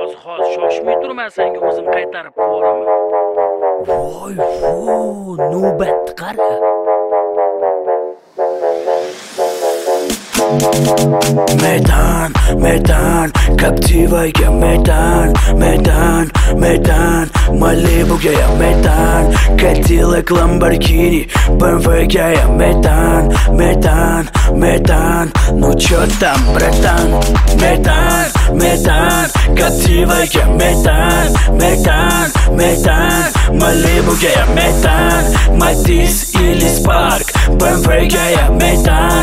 hozir shoshmay turman, senga o'zim qaytarib qo'yaman. Voy, navbatni qara. Metan, Captivaga metan, Malibuga ya metan, Cadillac, Lamborghini, BMW-ga ya metan, ну чё там, братан? Метан, Captivaga metan, Malibuga ya metan, Matiz или Spark, BMW-ga ya metan,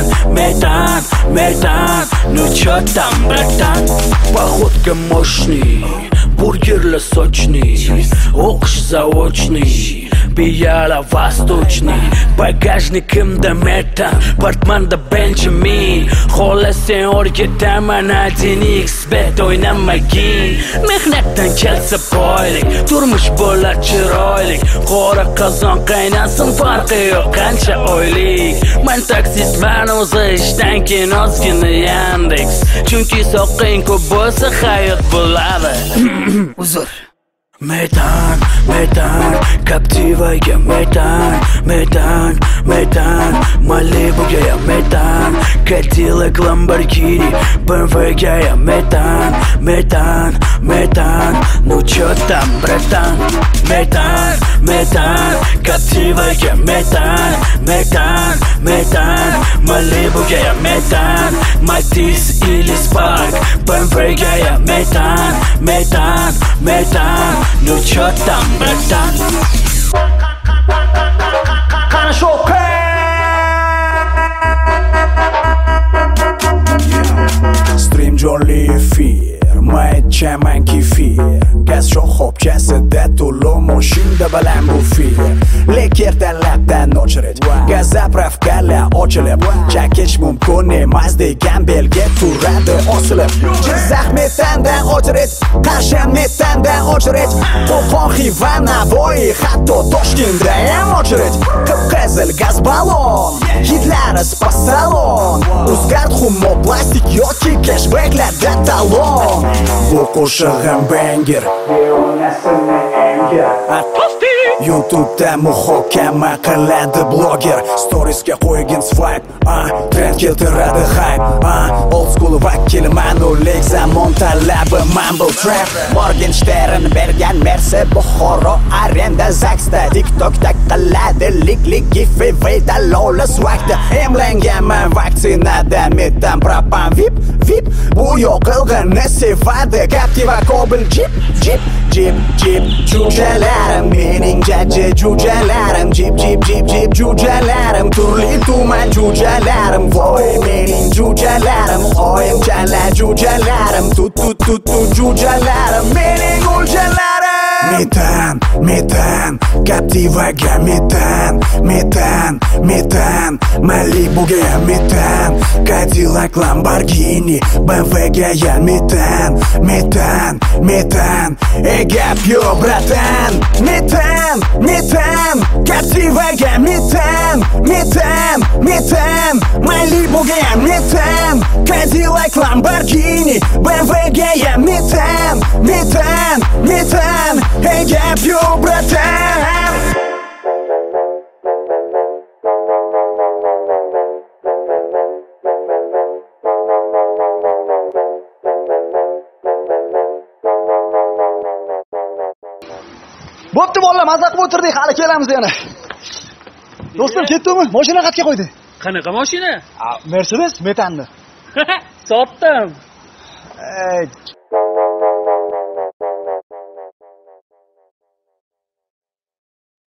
ну чё там, братан? Походка мощный, бургерля сочный, окш заочный, пияла восточный, багажникimda metan, portmanda Benjamin, xohlasang o'rgataman 1x bet o'ynamagin. Mehnatdan kelsa boylik, turmush bo'lar chiroylik, qora qozon qaynasin, farqi yo'q qancha oylik. Men taksistman, o'zi ishdan keyin ozgina Yandex, chunki soqing ko'p bo'lsa hayot bo'ladi. Uzr. Metan, Captivaga metan, Malibuga ya metan, Cadillac, Lamborghini, BMW-ga ya metan, ну чё там, братан? Metan, Captivaga metan, Malibuga ya metan, Matiz или Spark, BMW-ga ya metan, ну чё там, братан? Хорошо, Stream jolly эфир, maychaman kefir, gaz shoxobchasida to'lov moshinda baland bu fir. Lek ertalabdan ochirib, gaz zapravkalar ochilib, chakish mumkin emas degan belga turadi osilib. Jizzax metandan ochirib, Qarshi metandan ochirib, Qo'qon, Xiva, Navoiy, hatto Toshkentda ham ochirib. Qip-qizil gaz balon, hidlari spa-salon, Uzgard humo plastik yoki cashbacklarda talon. Bu qo'shig'im banger, YouTube'da muhokama qiladi blogger, storiesga qo'ygan swipe, trend keltiradi hype, old school vakilman, o'lik zamon talabi mumble trap. Morgenstern bergan Merse Buxoro arenda Zaxda, TikTokda qiladi lik giveawayda lola swagda. Emlanganman vaksinada, metan propan vip, bu yoqilg'ini sevadi. Captiva Cobble Jeep, jujalarim mening jaji jujalarim, Jeep jujalarim, turli tuman jujalarim, voy mening jujalarim, oyim chala jujalarim, tut jujalarim, mening o'ljalarim. Metan, Captivaga metan, Malibuga ya metan, Cadillac, Lamborghini, BMW-ga ya metan, gap yo'q bratan. Metan, Captivaga metan, Malibuga ya metan, Cadillac, Lamborghini, BMW-ga ya metan, gap yo'q bratan. Bo'pti bolalar, mazza qilib o'tirdik, hali kelamiz yana. Do'stim, ketdingmi? Mashina qatga qo'ydi? Qanaqa mashina? Mercedes metanni. Sotdim.